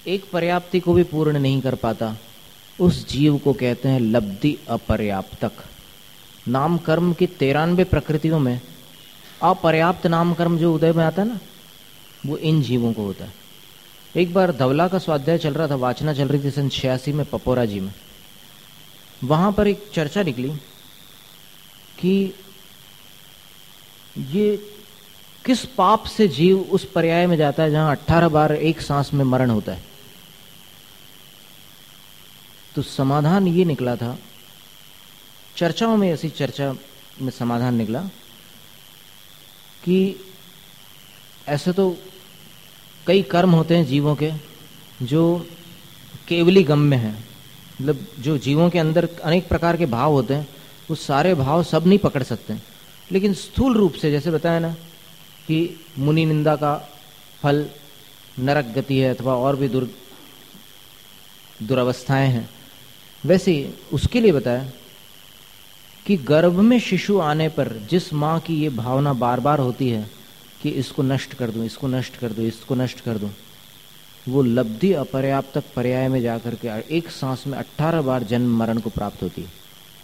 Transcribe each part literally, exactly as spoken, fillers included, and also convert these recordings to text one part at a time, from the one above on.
एक पर्याप्ति को भी पूर्ण नहीं कर पाता, उस जीव को कहते हैं लब्धि अपर्याप्तक। नाम कर्म की तेरानवे प्रकृतियों में अपर्याप्त नाम कर्म जो उदय में आता है ना, वो इन जीवों को होता है। एक बार धवला का स्वाध्याय चल रहा था, वाचना चल रही थी सन छियासी में पपोरा जी में। वहां पर एक चर्चा निकली कि ये किस पाप से जीव उस पर्याय में जाता है जहां अठारह बार एक सांस में मरण होता है। तो समाधान ये निकला था, चर्चाओं में ऐसी चर्चा में समाधान निकला कि ऐसे तो कई कर्म होते हैं जीवों के जो केवली गम्य हैं, मतलब जो जीवों के अंदर अनेक प्रकार के भाव होते हैं, वो सारे भाव सब नहीं पकड़ सकते हैं। लेकिन स्थूल रूप से जैसे बताया ना कि मुनि निंदा का फल नरक गति है अथवा और भी दुर दुरावस्थाएं हैं, वैसे उसके लिए बताया कि गर्भ में शिशु आने पर जिस माँ की ये भावना बार बार होती है कि इसको नष्ट कर दूं, इसको नष्ट कर दूं, इसको नष्ट कर दूं, वो लब्धि अपर्याप्तक पर्याय में जाकर के एक सांस में अठारह बार जन्म मरण को प्राप्त होती है।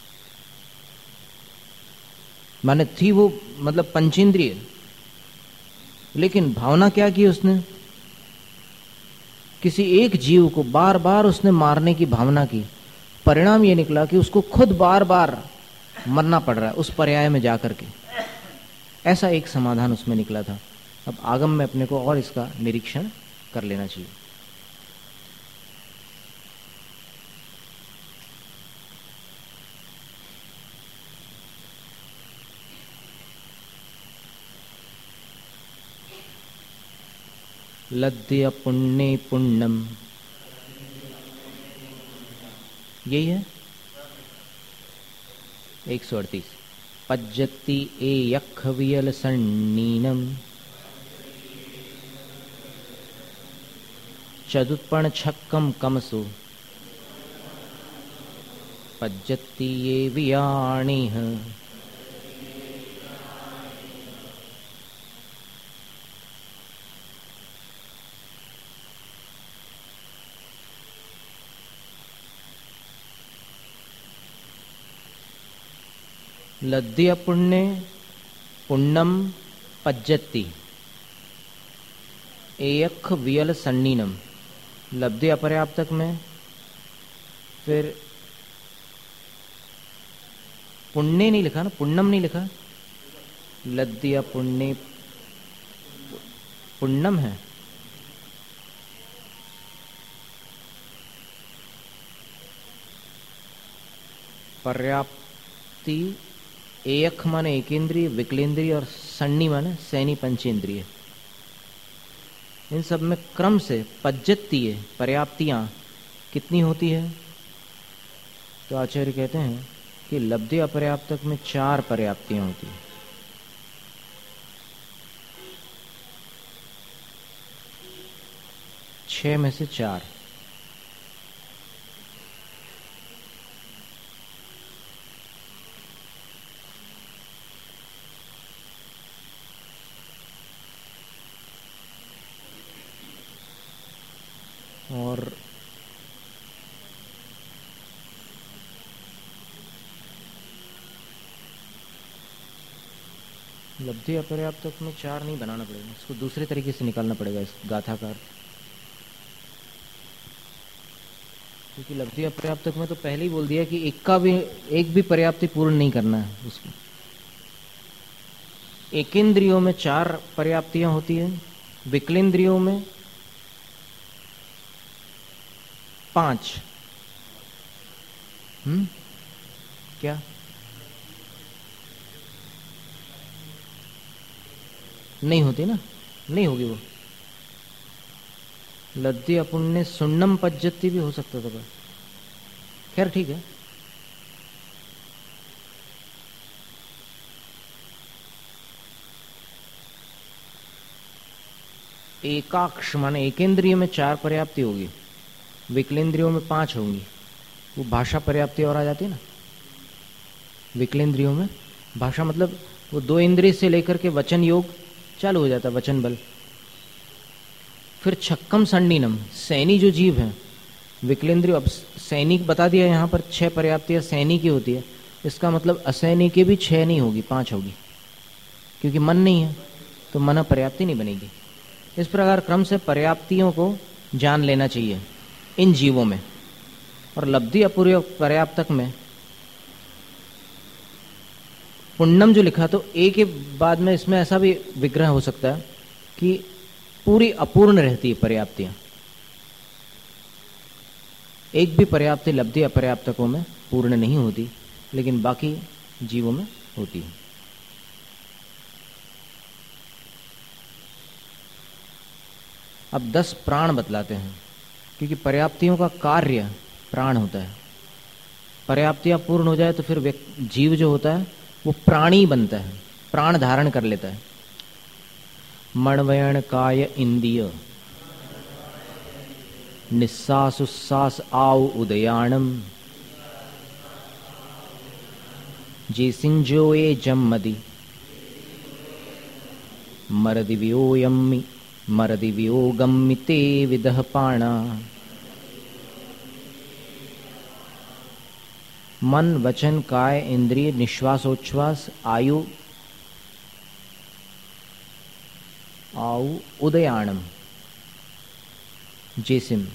माने थी वो मतलब पंचेंद्रिय, लेकिन भावना क्या की उसने, किसी एक जीव को बार बार उसने मारने की भावना की। परिणाम ये निकला कि उसको खुद बार बार मरना पड़ रहा है उस पर्याय में जाकर के। ऐसा एक समाधान उसमें निकला था। अब आगम में अपने को और इसका निरीक्षण कर लेना चाहिए। लद्य पुण्य पुण्यम, यही है एक सौ अड़तीस। पज्जति ए यख वियल सन्नीनम चदुत्पर्ण छक्कम कमसु पज्जति ये वियाणिह। लद्य पुण्य पुण्यम पज्जति एयख वियल सन्नीनम, लब्धि अपर्याप्तक में फिर पुण्य नहीं लिखा ना, पुण्यम नहीं लिखा, लद्य पुण्य पुण्यम है। पर्याप्ति एक माने एकेंद्रिय, विकलेंद्रिय और सन्नी माने सैनी पंचेंद्रिय। इन सब में क्रम से पज्जतीय पर्याप्तियां कितनी होती है, तो आचार्य कहते हैं कि लब्धि अपर्याप्तक में चार पर्याप्तियां होती है। छह में से चार। और लब्धि अपर्याप्तक में चार नहीं बनाना पड़ेगा, इसको दूसरे तरीके से निकालना पड़ेगा इस गाथा का। क्योंकि लब्धि अपर्याप्तक में तो पहले ही बोल दिया कि एक का भी एक भी पर्याप्ति पूर्ण नहीं करना है उसको। एकेंद्रियों में चार पर्याप्तियां होती है, विकलेंद्रियों में पांच। हम्म क्या नहीं होती ना, नहीं होगी वो। लद्दी अपुण्य सुन्नम पज्जति भी हो सकता था, खैर ठीक है। एकाक्ष माने एकेंद्रिय में चार पर्याप्ति होगी, विकलेंद्रियों में पांच होंगी। वो भाषा पर्याप्ति और आ जाती है ना विकलेंद्रियों में। भाषा मतलब वो दो इंद्रिय से लेकर के वचन योग चालू हो जाता है, वचन बल। फिर छक्कम संडीनम, सैनी जो जीव है विकलेंद्रिय, अब सैनिक बता दिया यहाँ पर छह पर्याप्तियां सैनी की होती है, इसका मतलब असैनी की भी छह नहीं होगी, पांच होगी, क्योंकि मन नहीं है तो मन पर्याप्ति नहीं बनेगी। इस प्रकार क्रम से पर्याप्तियों को जान लेना चाहिए इन जीवों में। और लब्धि अपूर्व पर्याप्तक में पुण्यम जो लिखा, तो ए के बाद में इसमें ऐसा भी विग्रह हो सकता है कि पूरी अपूर्ण रहती है पर्याप्तियां, एक भी पर्याप्ति लब्धि अपर्याप्तकों में पूर्ण नहीं होती, लेकिन बाकी जीवों में होती है। अब दस प्राण बतलाते हैं, क्योंकि पर्याप्तियों का कार्य प्राण होता है। पर्याप्तियां पूर्ण हो जाए तो फिर जीव जो होता है वो प्राणी बनता है, प्राण धारण कर लेता है। मणवयण काय इंद्रिय निस्सास उस्सास आउ उदयाणम जी सिंजोए जम्मदि मरदि वियोयम्मि मरदि वियोगम्मिते विदह पाणा। मन वचन काय इंद्रिय निश्वासोच्छ्वास आयु आउ उदयाणम जेसिम,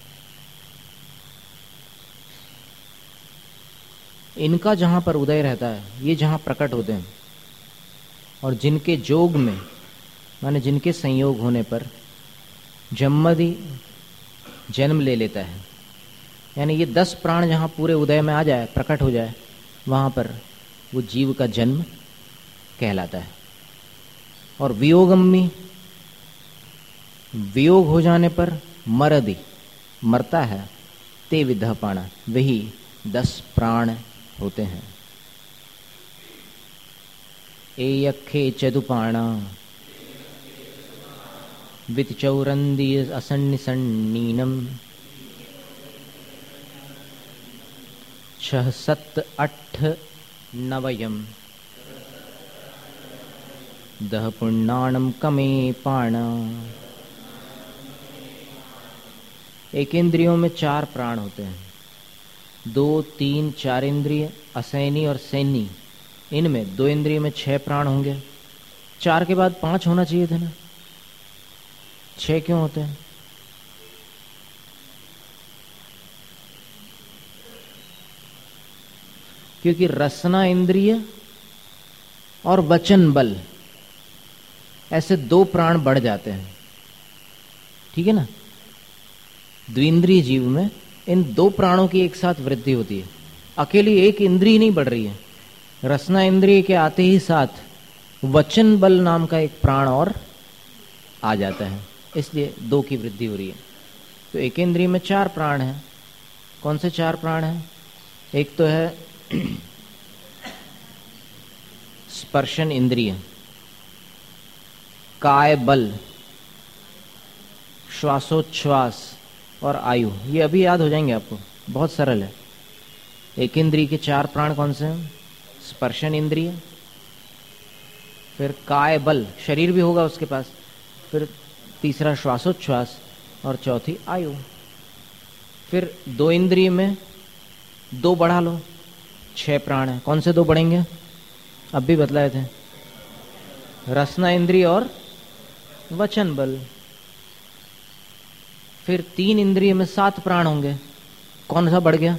इनका जहां पर उदय रहता है, ये जहां प्रकट होते हैं, और जिनके जोग में माने जिनके संयोग होने पर जम्मदि जन्म ले लेता है, यानी ये दस प्राण जहां पूरे उदय में आ जाए, प्रकट हो जाए, वहां पर वो जीव का जन्म कहलाता है। और वियोगम्मी, वियोग हो जाने पर मरदि मरता है, ते विदह पाणा, वही दस प्राण होते हैं। एयखे चदुपाणा वित चौरंदी असन्निसन्नीनम छह सत्त अठ नवयम दह पुण्णाणम कमे पाणा। एक इंद्रियों में चार प्राण होते हैं, दो तीन चार इंद्रिय असैनी और सैनी, इनमें दो इंद्रिय में छह प्राण होंगे। चार के बाद पांच होना चाहिए थे ना, छह क्यों होते हैं? क्योंकि रसना इंद्रिय और वचन बल ऐसे दो प्राण बढ़ जाते हैं, ठीक है ना। द्विंद्रिय जीव में इन दो प्राणों की एक साथ वृद्धि होती है, अकेली एक इंद्रिय नहीं बढ़ रही है। रसना इंद्रिय के आते ही साथ वचन बल नाम का एक प्राण और आ जाता है, इसलिए दो की वृद्धि हो रही है। तो एक इंद्रिय में चार प्राण हैं। कौन से चार प्राण हैं? एक तो है स्पर्शन इंद्रिय, काय बल, श्वासोच्छ्वास और आयु, ये अभी याद हो जाएंगे आपको, बहुत सरल है। एक इंद्रिय के चार प्राण कौन से हैं? स्पर्शन इंद्रिय, फिर काय बल, शरीर भी होगा उसके पास, फिर तीसरा श्वासोच्छ्वास और चौथी आयु। फिर दो इंद्रिय में दो बढ़ा लो, छह प्राण है। कौन से दो बढ़ेंगे? अब भी बतलाए थे, रसना इंद्रिय और वचन बल। फिर तीन इंद्रिय में सात प्राण होंगे, कौन सा बढ़ गया?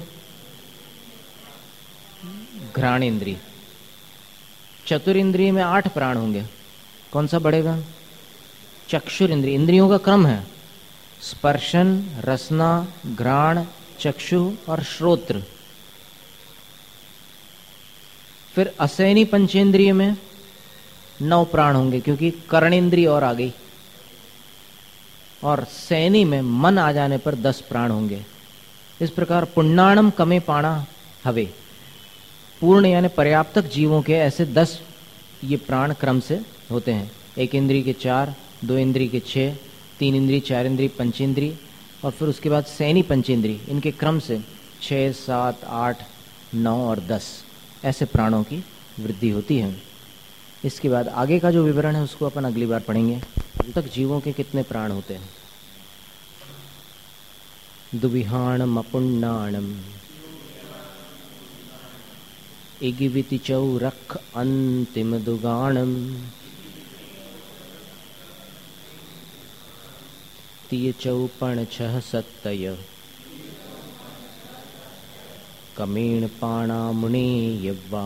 घ्राण इंद्रिय। चतुर इंद्रिय में आठ प्राण होंगे, कौन सा बढ़ेगा? चक्षुर इंद्रिय। इंद्रियों का क्रम है स्पर्शन, रसना, घ्राण, चक्षु और श्रोत्र। फिर असैनी पंचेंद्रिय में नौ प्राण होंगे, क्योंकि कर्णेंद्रिय और आ गई। और सैनी में मन आ जाने पर दस प्राण होंगे। इस प्रकार पुण्णाणम कमे पाणा हवे, पूर्ण यानी पर्याप्तक जीवों के ऐसे दस ये प्राण क्रम से होते हैं। एक इंद्रिय के चार, दो इंद्रिय के छह, तीन इंद्रिय, चार इंद्रिय, पंचेंद्रिय, और फिर उसके बाद सैनी पंचेंद्रिय। इनके क्रम से छः, सात, आठ, नौ और दस ऐसे प्राणों की वृद्धि होती है। इसके बाद आगे का जो विवरण है उसको अपन अगली बार पढ़ेंगे। तक जीवों के कितने प्राण होते हैं। दुविहाणम अपुण्णाणम इगिविति चौरख अंतिम दुगाणम तीय चौपण छह सत्तय कमीण पाणामुणे यव्वा।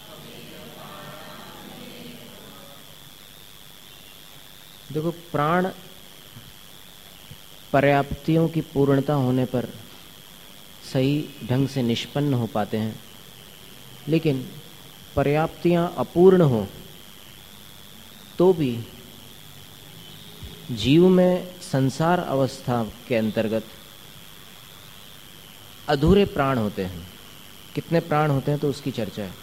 देखो, प्राण पर्याप्तियों की पूर्णता होने पर सही ढंग से निष्पन्न हो पाते हैं, लेकिन पर्याप्तियां अपूर्ण हो तो भी जीव में संसार अवस्था के अंतर्गत अधूरे प्राण होते हैं। कितने प्राण होते हैं तो उसकी चर्चा है।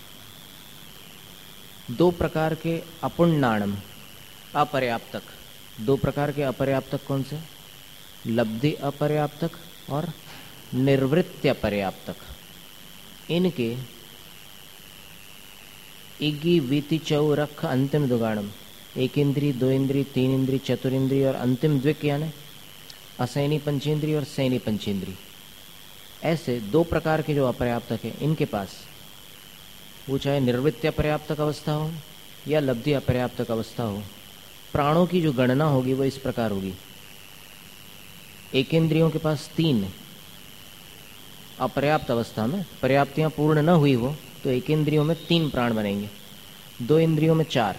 दो प्रकार के अपुण्णाणम, अपर्याप्तक। दो प्रकार के अपर्याप्तक कौन से? लब्धि अपर्याप्तक और निर्वृत्य पर्याप्तक। इनके इगी वीति चौरख अंतिम दुगाणम, एक इंद्री, दो इंद्री, तीन इंद्री, चतुरिंद्री और अंतिम द्विक यानी असैनी पंचेंद्री और सैनी पंचेंद्री, ऐसे दो प्रकार के जो अपर्याप्तक है इनके पास, वो चाहे निर्वृत्य पर्याप्तक अवस्था हो या लब्धि अपर्याप्तक अवस्था हो, प्राणों की जो गणना होगी वो इस प्रकार होगी। एक इंद्रियों के पास तीन अपर्याप्त अवस्था में, पर्याप्तियां पूर्ण न हुई हो तो एक इंद्रियों में तीन प्राण बनेंगे, दो इंद्रियों में चार,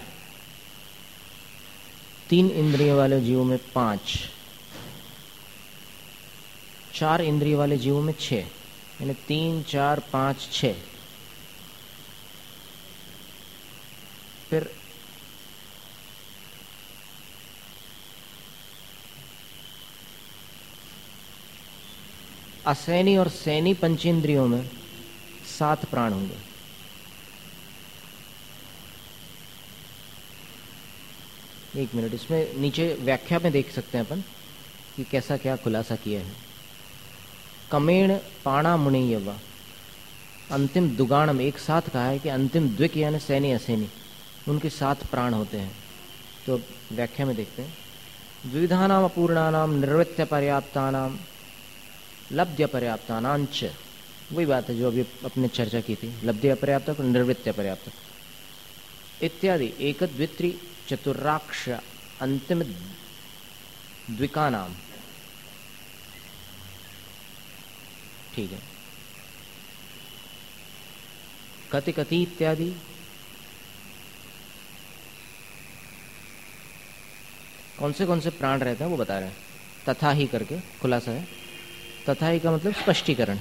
तीन इंद्रियों वाले जीवों में पांच, चार इंद्रिय वाले जीवों में छह, यानी तीन चार पांच छह। फिर असैनी और सैनी पंचेंद्रियों में सात प्राण होंगे। एक मिनट, इसमें नीचे व्याख्या में देख सकते हैं अपन कि कैसा क्या खुलासा किया है। कमेण पाणा मुनियवा, अंतिम दुगाणम, एक साथ कहा है कि अंतिम द्विक यानी सैनी असैनी, उनके सात प्राण होते हैं। तो व्याख्या में देखते हैं। द्विविधानाम अपूर्णानाम निर्वृत्य पर्याप्तानाम लब्ध्य अपर्याप्तानांच, वही बात है जो अभी अपने चर्चा की थी, लब्ध्य अपर्याप्तक और निर्वृत्य पर्याप्तक इत्यादि एक द्वित्री चतुर्राक्ष अंतिम द्विकानाम। ठीक है। कति कति इत्यादि कौन से कौन से प्राण रहते हैं वो बता रहे हैं। तथा ही करके खुलासा है। तथा ही का मतलब स्पष्टीकरण।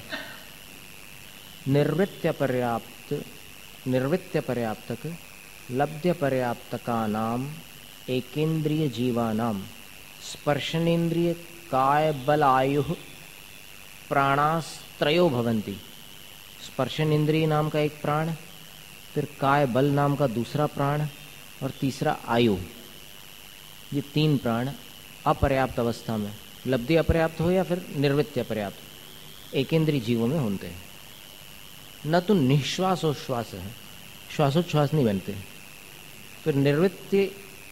निर्वृत्य पर्याप्त, निर्वृत्य पर्याप्तक, लब्ध्य पर्याप्तकानाम एकेंद्रिय जीवानाम स्पर्शनेन्द्रिय काय बल आयु प्राणास्त्रयो भवन्ति। स्पर्शनेन्द्रिय नाम का एक प्राण, फिर काय बल नाम का दूसरा प्राण और तीसरा आयु, ये तीन प्राण अपर्याप्त अवस्था में, लब्धि अपर्याप्त हो या फिर निर्वृत्य अपर्याप्त, एकेंद्रीय जीवों में होते हैं। न तो निश्वासोच्छ्वास है, श्वासोच्छ्वास नहीं बनते। फिर निर्वृत्य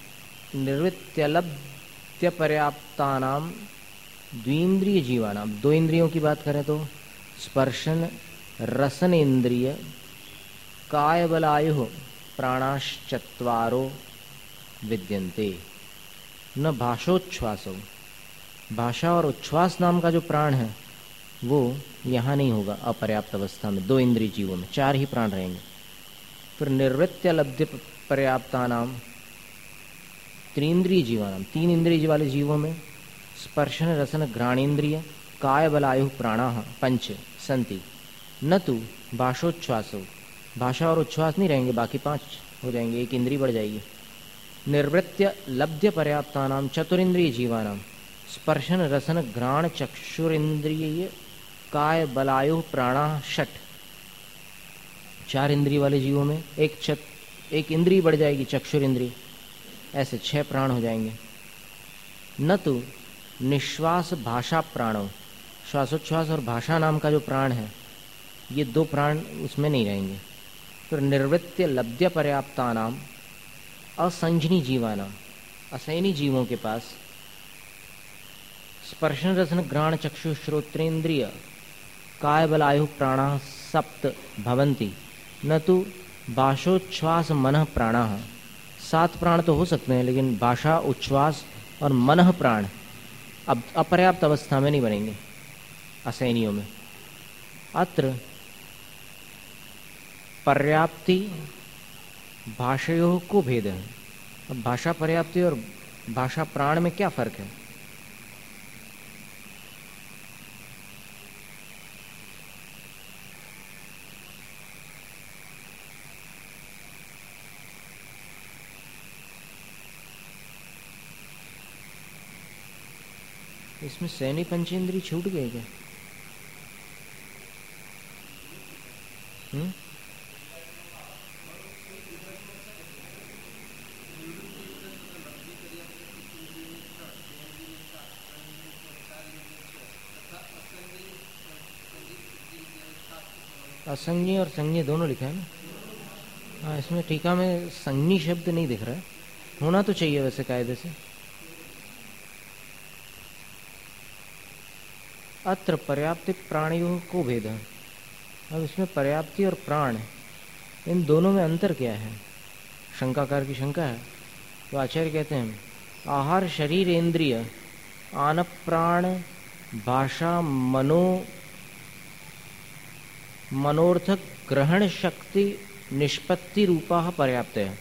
निर्वृत्यलब्ध्य पर्याप्तानाम द्विंद्रिय जीवानाम, दो इंद्रियों की बात करें तो स्पर्शन रसन इंद्रिय काय बलायु प्राणाश्चत्वारो विद्यन्ते। न भाषोच्छ्वासो, भाषा और उच्छ्वास नाम का जो प्राण है वो यहाँ नहीं होगा अपर्याप्त अवस्था में, दो इंद्रिय जीवों में चार ही प्राण रहेंगे। फिर निर्वृत्य लब्ध्य पर्याप्तानाम त्रिंद्रिय जीवानाम, तीन इंद्रिय वाले जीवों में स्पर्शन रसन घ्राणेन्द्रिय काय बलायु प्राणा पंच संति। न तो भाषोच्छ्वासो, भाषा और उच्छ्वास नहीं रहेंगे, बाकी पांच हो जाएंगे, एक इंद्रिय बढ़ जाएगी। निर्वृत्य लब्ध्य पर्याप्तानाम चतुरिंद्रिय जीवानाम स्पर्शन रसन घ्राण चक्षुरिंद्रिय काय बलायु प्राणा षट, चार इंद्रिय वाले जीवों में एक चत एक इंद्रिय बढ़ जाएगी चक्षुरिंद्रिय, ऐसे छह प्राण हो जाएंगे। न तो निश्वास भाषा प्राणों, श्वासोच्छ्वास और भाषा नाम का जो प्राण है ये दो प्राण उसमें नहीं रहेंगे। फिर निर्वृत्य लब्ध्य पर्याप्तानाम असंजनी जीवानाम, असैनी जीवों के पास स्पर्शन रसन घ्राण चक्षु श्रोत्रेन्द्रिय काय बल आयु प्राणा सप्त भवंती न तो भाषोच्छ्वास मनः प्राणः। सात प्राण तो हो सकते हैं, लेकिन भाषा, उच्छ्वास और मनः प्राण अब अपर्याप्त अवस्था में नहीं बनेंगे असैनियों में। अत्र पर्याप्ति भाषयोः को भेद है। अब भाषा पर्याप्ति और भाषा प्राण में क्या फर्क है? इसमें सैनी पंचेंद्री छूट गए क्या? हम्म असंज्ञ और संज्ञ दोनों लिखा है ना। हाँ, इसमें टीका में संज्ञी शब्द नहीं दिख रहा है, होना तो चाहिए वैसे कायदे से। अत्र पर्याप्ति प्राणियों को भेद। अब इसमें पर्याप्ति और प्राण, इन दोनों में अंतर क्या है? शंकाकार की शंका है। तो आचार्य कहते हैं आहार शरीर इंद्रिय आन प्राण भाषा मनो मनोर्थक ग्रहण शक्ति निष्पत्ति रूपा पर्याप्त है।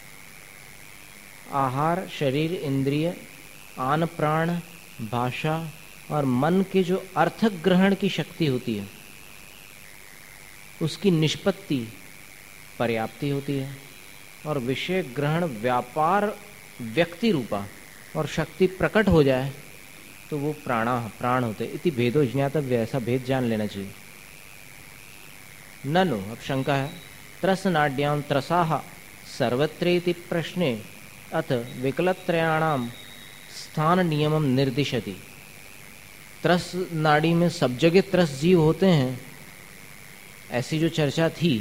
आहार शरीर इंद्रिय आन प्राण भाषा और मन के जो अर्थक ग्रहण की शक्ति होती है उसकी निष्पत्ति पर्याप्ति होती है, और विषय ग्रहण व्यापार व्यक्ति रूपा और शक्ति प्रकट हो जाए तो वो प्राणा प्राण होते। इति भेदो ज्ञातव्य, ऐसा भेद जान लेना चाहिए। ननु, अब शंका है, त्रसनाड्यां त्रसाः सर्वत्रेति प्रश्ने अथ विकलत्रयाणाम स्थान नियमम निर्दिशति। त्रस नाड़ी में सब जगह त्रस जीव होते हैं, ऐसी जो चर्चा थी,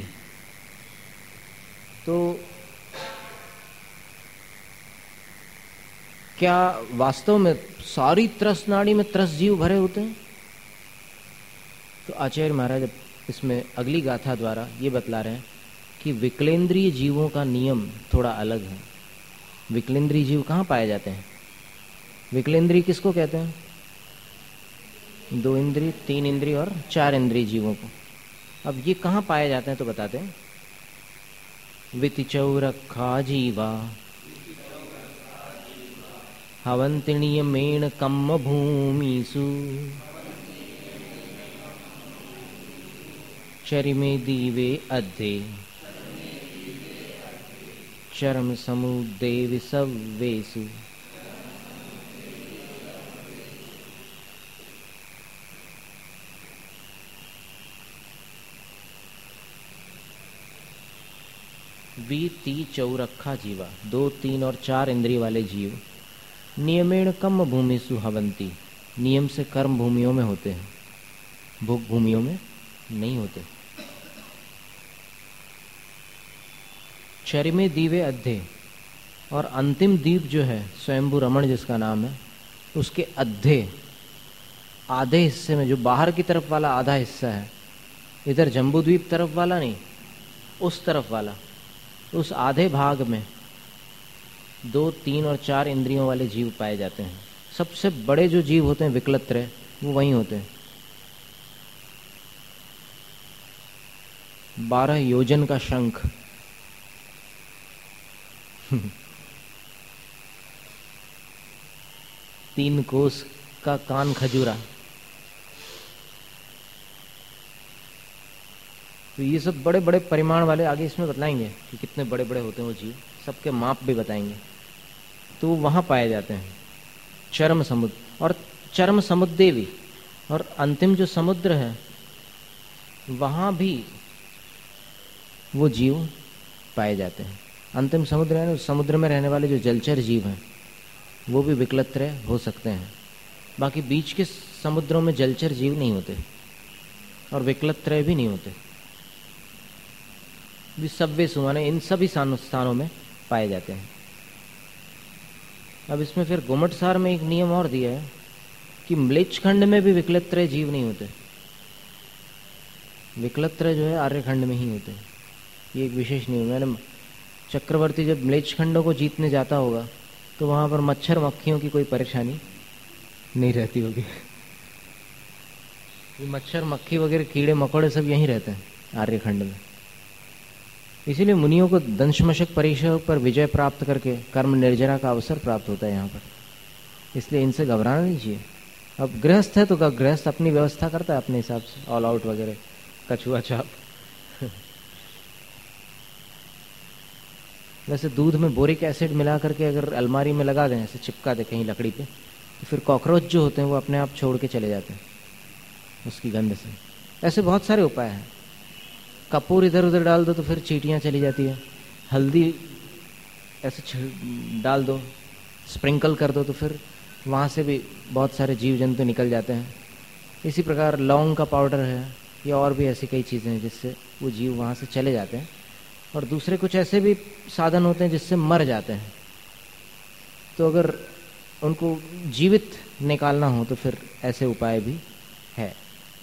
तो क्या वास्तव में सारी त्रस नाड़ी में त्रस जीव भरे होते हैं? तो आचार्य महाराज इसमें अगली गाथा द्वारा ये बतला रहे हैं कि विकलेंद्रीय जीवों का नियम थोड़ा अलग है। विकलेंद्रीय जीव कहाँ पाए जाते हैं? विकलेंद्रीय किसको कहते हैं? दो इंद्रिय, तीन इंद्रिय और चार इंद्रिय जीवों को। अब ये कहाँ पाए जाते हैं तो बताते हैं। वितिचौरखा जीवा हवंतिनियमेण कम्म भूमिषु चरिमे दीवे अध्ये चरम समुद्रे विसव्वेषु। वीति चौरखा जीवा, दो तीन और चार इंद्रिय वाले जीव नियमेण कम भूमिषु हवंती, नियम से कर्म भूमियों में होते हैं, भोग भूमियों में नहीं होते। चरिमे दीवे अध्ये, और अंतिम दीप जो है स्वयंभू रमण जिसका नाम है, उसके अध्ये आधे हिस्से में, जो बाहर की तरफ वाला आधा हिस्सा है, इधर जम्बूद्वीप तरफ वाला नहीं, उस तरफ वाला, उस आधे भाग में दो तीन और चार इंद्रियों वाले जीव पाए जाते हैं। सबसे बड़े जो जीव होते हैं विकलत्रय, वो वहीं होते हैं। बारह योजन का शंख तीन कोस का कान खजूरा, तो ये सब बड़े बड़े परिमाण वाले, आगे इसमें बताएंगे कि कितने बड़े बड़े होते हैं वो जीव, सबके माप भी बताएंगे। तो वो वहाँ पाए जाते हैं चरम समुद्र, और चरम समुद्देवी, और अंतिम जो समुद्र है वहाँ भी वो जीव पाए जाते हैं। अंतिम समुद्र है ना, उस समुद्र में रहने वाले जो जलचर जीव हैं वो भी विकलत्रय हो सकते हैं। बाकी बीच के समुद्रों में जलचर जीव नहीं होते और विकलत्रय भी नहीं होते। सब्वे सुमाने इन सभी स्थानों में पाए जाते हैं। अब इसमें फिर गुमटसार में एक नियम और दिया है कि म्लेच्छखंड में भी विकलत्रय जीव नहीं होते, विकलत्रय जो है आर्यखंड में ही होते हैं। ये एक विशेष नियम। मैंने चक्रवर्ती जब म्लेच्छखंडों को जीतने जाता होगा तो वहाँ पर मच्छर मक्खियों की कोई परेशानी नहीं रहती होगी। ये मच्छर मक्खी वगैरह कीड़े मकोड़े सब यहीं रहते हैं आर्यखंड में। इसीलिए मुनियों को दंशमशक परीक्षा पर विजय प्राप्त करके कर्म निर्जरा का अवसर प्राप्त होता है यहाँ पर, इसलिए इनसे घबराना नहीं चाहिए। अब गृहस्थ है तो गृहस्थ अपनी व्यवस्था करता है अपने हिसाब से, ऑल आउट वगैरह, कछुआ चाप। वैसे दूध में बोरिक एसिड मिला करके अगर अलमारी में लगा दें, ऐसे चिपका दें कहीं लकड़ी पे, तो फिर कॉकरोच जो होते हैं वो अपने आप छोड़ के चले जाते हैं उसकी गंध से। ऐसे बहुत सारे उपाय हैं। कपूर इधर उधर डाल दो तो फिर चींटियाँ चली जाती है। हल्दी ऐसे डाल दो, स्प्रिंकल कर दो तो फिर वहाँ से भी बहुत सारे जीव जंतु निकल जाते हैं। इसी प्रकार लौंग का पाउडर है या और भी ऐसी कई चीज़ें हैं जिससे वो जीव वहाँ से चले जाते हैं। और दूसरे कुछ ऐसे भी साधन होते हैं जिससे मर जाते हैं, तो अगर उनको जीवित निकालना हो तो फिर ऐसे उपाय भी है।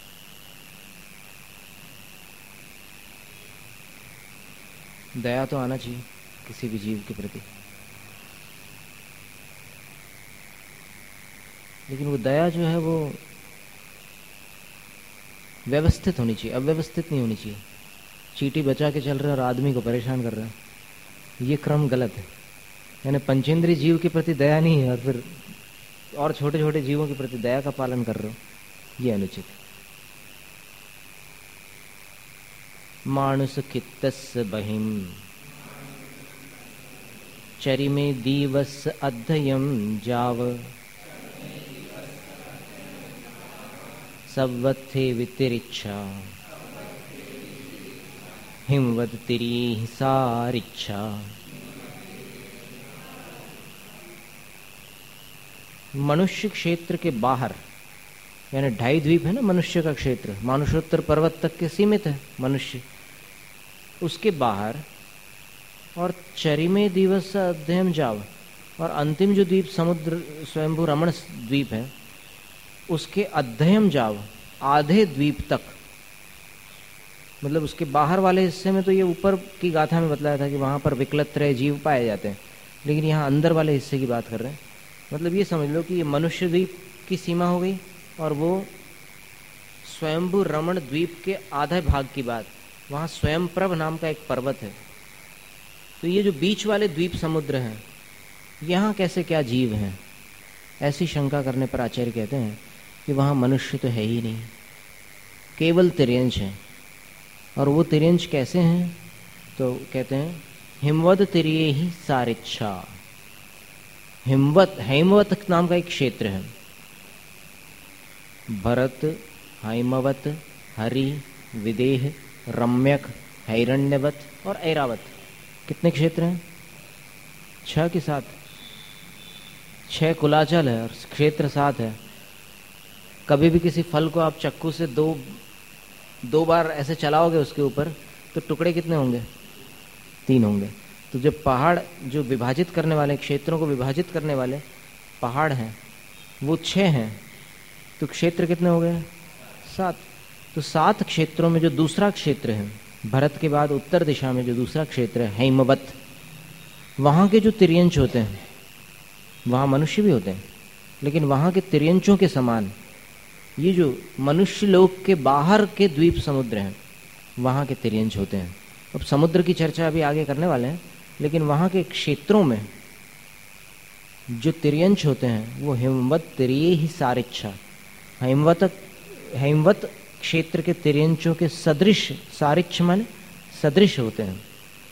दया तो आना चाहिए किसी भी जीव के प्रति, लेकिन वो दया जो है वो व्यवस्थित होनी चाहिए, अव्यवस्थित नहीं होनी चाहिए। चींटी बचा के चल रहे हैं और आदमी को परेशान कर रहे हैं, ये क्रम गलत है। यानी पंचेंद्रीय जीव के प्रति दया नहीं है और फिर और छोटे छोटे जीवों के प्रति दया का पालन कर रहे हो, ये अनुचित है। मानुष कित्तस बहिम चरिमे दीवस अध्ययम जाव सवत्थे वितिरिच्छा हिमवद तिरी सारिच्छा। मनुष्य क्षेत्र के बाहर, यानी ढाई द्वीप है ना मनुष्य का क्षेत्र, मानुषोत्तर पर्वत तक के सीमित है मनुष्य, उसके बाहर और चरिमे दिवस अध्ययन जाव, और अंतिम जो द्वीप समुद्र स्वयंभू रमण द्वीप है उसके अध्ययन जाव, आधे द्वीप तक, मतलब उसके बाहर वाले हिस्से में तो ये ऊपर की गाथा में बतलाया था कि वहाँ पर विकलत्रय जीव पाए जाते हैं, लेकिन यहाँ अंदर वाले हिस्से की बात कर रहे हैं। मतलब ये समझ लो कि ये मनुष्य द्वीप की सीमा हो गई और वो स्वयंभू रमण द्वीप के आधे भाग की बात, वहाँ स्वयंप्रभ नाम का एक पर्वत है। तो ये जो बीच वाले द्वीप समुद्र हैं, यहाँ कैसे क्या जीव हैं, ऐसी शंका करने पर आचार्य कहते हैं कि वहाँ मनुष्य तो है ही नहीं, केवल तिर्यंश है। और वो तिर्यंश कैसे हैं, तो कहते हैं हिमवत तिरिये ही सारिच्छा। हिमवत, हेमवत नाम का एक क्षेत्र है, भरत, हैमवत, हरि, विदेह, रम्यक, हैरण्यवत और ऐरावत, कितने क्षेत्र हैं? छह के साथ, छह कुलाचल है और क्षेत्र सात है। कभी भी किसी फल को आप चक्कू से दो दो बार ऐसे चलाओगे उसके ऊपर तो टुकड़े कितने होंगे? तीन होंगे। तो जब पहाड़ जो विभाजित करने वाले, क्षेत्रों को विभाजित करने वाले पहाड़ हैं वो छह हैं, तो क्षेत्र कितने हो गए? सात। तो सात क्षेत्रों में जो दूसरा क्षेत्र है, भरत के बाद उत्तर दिशा में जो दूसरा क्षेत्र है हैमवत, वहाँ के जो तिर्यंच होते हैं, वहाँ मनुष्य भी होते हैं, लेकिन वहाँ के तिर्यंचों के समान ये जो मनुष्य लोक के बाहर के द्वीप समुद्र हैं, वहाँ के तिर्यंच होते हैं। अब समुद्र की चर्चा अभी आगे करने वाले हैं, लेकिन वहाँ के क्षेत्रों में जो तिर्यंच होते हैं वो हिमवत तिरिये ही सारिच्छा, हिमवत हिमवत क्षेत्र के तिर्यंचों के सदृश, सारिच्छ माने सदृश होते हैं।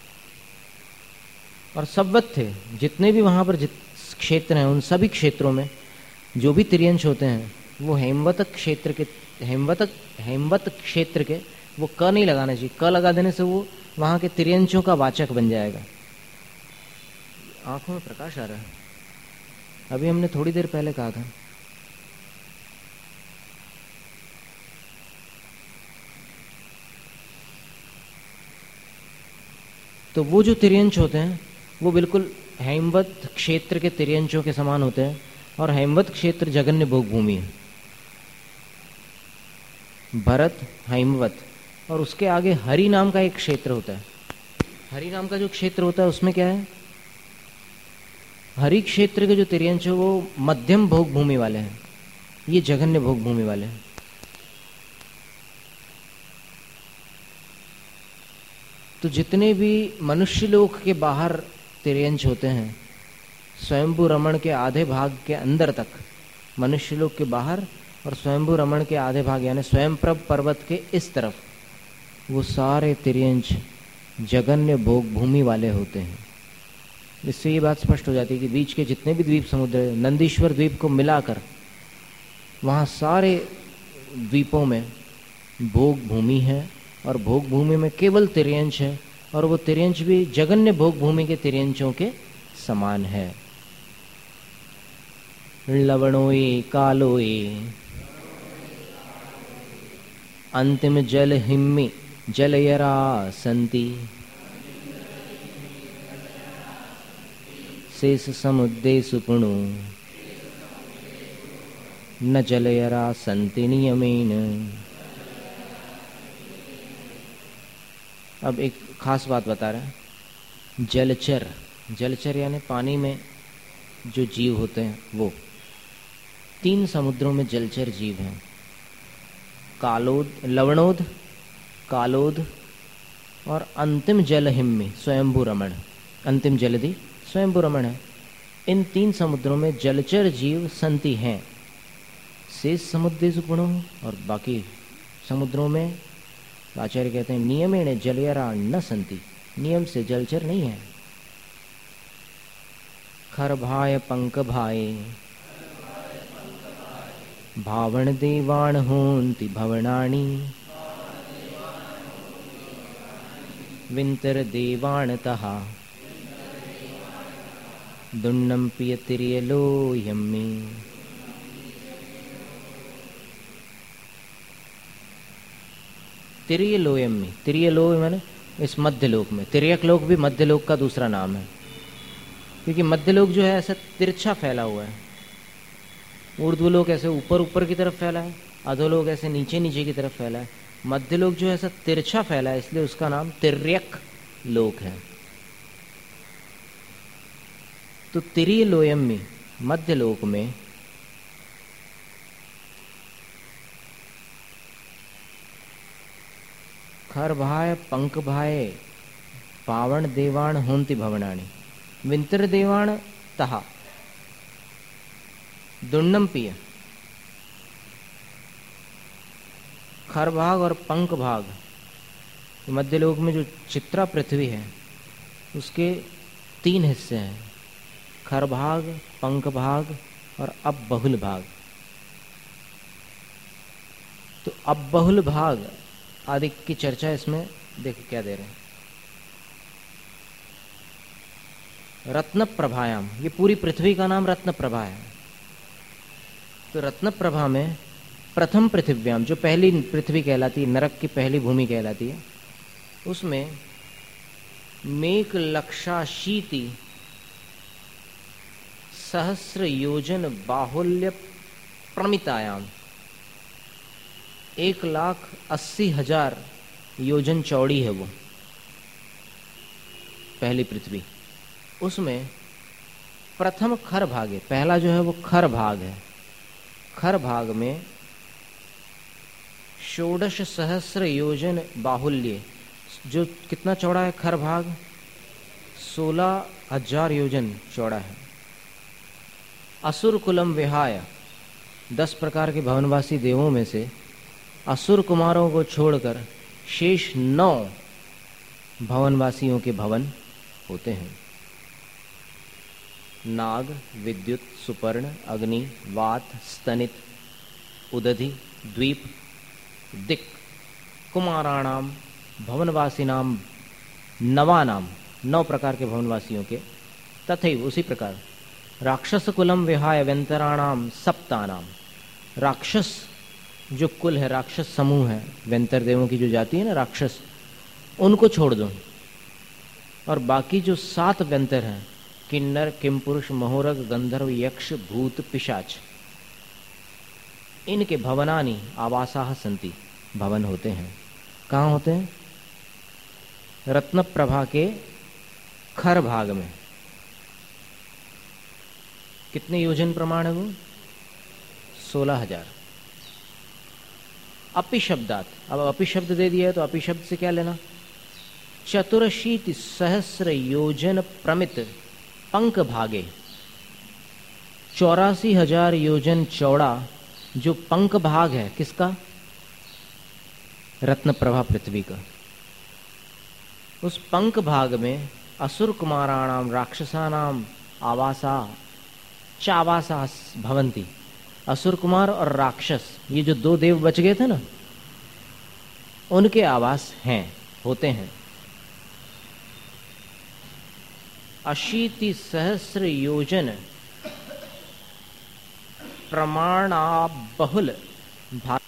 और सबवत थे, जितने भी वहाँ पर जित क्षेत्र हैं उन सभी क्षेत्रों में जो भी तिर्यंच होते हैं वो हेमवत क्षेत्र के, हेमवत हेमवत क्षेत्र के, वो क नहीं लगाना चाहिए, क लगा देने से वो वहाँ के तिर्यंचों का वाचक बन जाएगा। आंखों में प्रकाश आ रहा है, अभी हमने थोड़ी देर पहले कहा था। तो वो जो तिर्यंच होते हैं वो बिल्कुल हेमवत क्षेत्र के तिर्यंचों के समान होते हैं, और हैमवत क्षेत्र जगन्य भोग भूमि है। भरत, हैमवत, और उसके आगे हरि नाम का एक क्षेत्र होता है। हरि नाम का जो क्षेत्र होता है उसमें क्या है, हरि क्षेत्र के जो तिर्यंश है वो मध्यम भोग भूमि वाले हैं, ये जघन्य भोग भूमि वाले हैं। तो जितने भी मनुष्य लोक के बाहर तिर्यंश होते हैं, स्वयंभू रमण के आधे भाग के अंदर तक, मनुष्य लोक के बाहर और स्वयंभू रमण के आधे भाग यानी स्वयंप्रभ पर्वत के इस तरफ, वो सारे तिर्यंश जगन्य भोग भूमि वाले होते हैं। इससे ये बात स्पष्ट हो जाती है कि बीच के जितने भी द्वीप समुद्र, नंदीश्वर द्वीप को मिलाकर वहाँ सारे द्वीपों में भोग भूमि है, और भोग भूमि में केवल तिर्यंश है, और वो तिर्यंश भी जगन्य भोग भूमि के तिर्यंशों के समान है। लवणोए कालोए अंतिम जल हिम्मि जलयरा संति शेष समुद्रे सुपुणु न जलयरा संति नियमेन। अब एक खास बात बता रहे हैं, जलचर, जलचर यानी पानी में जो जीव होते हैं वो तीन समुद्रों में जलचर जीव हैं, कालोद, लवणोद, कालोद और अंतिम जलहिम्मि स्वयंभू रमण। अंतिम जलधि स्वयंभू रमण है। इन तीन समुद्रों में जलचर जीव संति हैं। शेष समुद्र सुपुणो, और बाकी समुद्रों में आचार्य कहते हैं नियमेण जलयरा न संति, नियम से जलचर नहीं है। खर भाय पंक भाए भावण देवाण होन्ति भवनानि विंतर देवाण तहा दुन्नम पिय तिर्यलो यम्मी। तिर्यलोयम्मी, तिर्यलोय माने इस मध्यलोक में, तिर्यक लोक भी मध्यलोक का दूसरा नाम है, क्योंकि मध्यलोक जो है ऐसा तिरछा फैला हुआ है। ऊर्ध्वलोक ऐसे ऊपर ऊपर की तरफ फैला है, अधोलोक ऐसे नीचे नीचे की तरफ फैला है। मध्यलोक जो है ऐसा तिरछा फैला है, इसलिए उसका नाम तिर्यक लोक है। तो तिर्यलोयम्मी मध्यलोक में खर भाय पंक भाय पावण देवाण होन्ति भवनानि विंतर देवाण तहा दुन्नम पिय। खर भाग और पंक भाग, मध्यलोक में जो चित्रा पृथ्वी है उसके तीन हिस्से हैं, खर भाग, पंक भाग और अब बहुल भाग। तो अब बहुल भाग आदि की चर्चा इसमें देखिए क्या दे रहे हैं। रत्न प्रभायाम, ये पूरी पृथ्वी का नाम रत्न प्रभा है। तो रत्न प्रभा में प्रथम पृथिव्याम, जो पहली पृथ्वी कहलाती है, नरक की पहली भूमि कहलाती है, उसमें मेक लक्षाशीति सहस्र योजन बाहुल्य प्रमितायाम, एक लाख अस्सी हजार योजन चौड़ी है वो पहली पृथ्वी। उसमें प्रथम खर भाग है, पहला जो है वो खर भाग है। खर भाग में षोडश सहस्र योजन बाहुल्य, जो कितना चौड़ा है खर भाग, सोलह हजार योजन चौड़ा है। असुर कुलम विहाय, दस प्रकार के भवनवासी देवों में से असुर कुमारों को छोड़कर शेष नौ भवनवासियों के भवन होते हैं। नाग, विद्युत, सुपर्ण, अग्नि, वात, स्तनित, उदधि, द्वीप, दिक्, कुमाराणाम भवनवासिनाम नवानाम, नौ प्रकार के भवनवासियों के। तथैव उसी प्रकार राक्षस कुलम विहाय व्यंतराणाम सप्तानाम, राक्षस जो कुल है, राक्षस समूह है, व्यंतर देवों की जो जाति है ना राक्षस, उनको छोड़ दो, और बाकी जो सात व्यंतर हैं किन्नर किमपुरुष महोरग गंधर्व यक्ष भूत पिशाच, इनके भवनानि आवासाः सन्ति, भवन होते हैं। कहाँ होते हैं? रत्न प्रभा के खर भाग में। कितने योजन प्रमाण है वो? सोलह हजार। अपि शब्दात, अब अपि शब्द दे दिया है तो अपि शब्द से क्या लेना? चतुरशीति सहस्र योजन प्रमित पंक भागे, चौरासी हजार योजन चौड़ा जो पंक भाग है, किसका? रत्न प्रभा पृथ्वी का। उस पंक भाग में असुर कुमाराणाम राक्षसानाम आवासा चावासा भवंती, असुर कुमार और राक्षस, ये जो दो देव बच गए थे ना, उनके आवास हैं, होते हैं। अशीति सहस्र योजन प्रमाणा बहुल भा